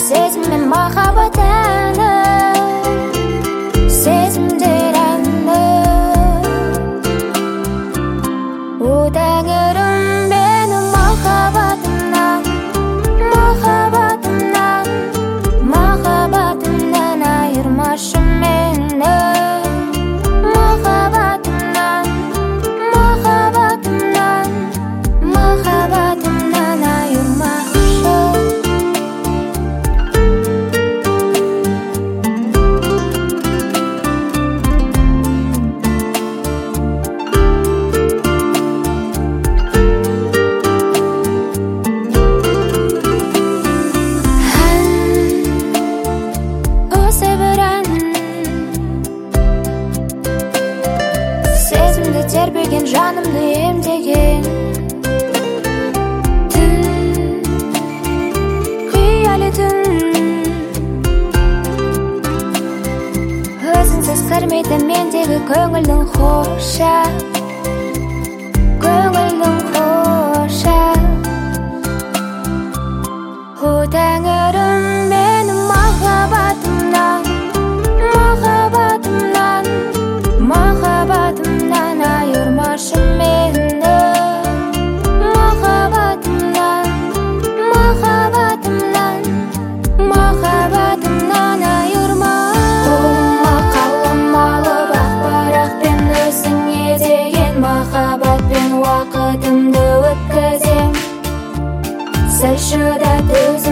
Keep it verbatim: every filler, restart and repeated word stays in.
сезім мен махаббат әні, сезімдер әні. О тәңірім, менің махаббатымнан, махаббатымнан, махаббатымнан айырмашы мені. Махаббатымнан, махаббатымнан, махаббатымнан айырмашы. Сезімді тербеген, жанымды емдеген түн, қиялы түн. Өзіңсіз кірмейді мендегі көңілдің хоша, көңілдің хоша. О тәңірім, менің махаббатымнан, махаббатымнан, махаббатымнан айырмашы мені. Махаббатымнан, махаббатымнан, махаббатымнан айырма. Қолыма қалам алып ақпарақпен өзіңе деген махаббатпен уақытымды өткізем. Сәл шыдат өзің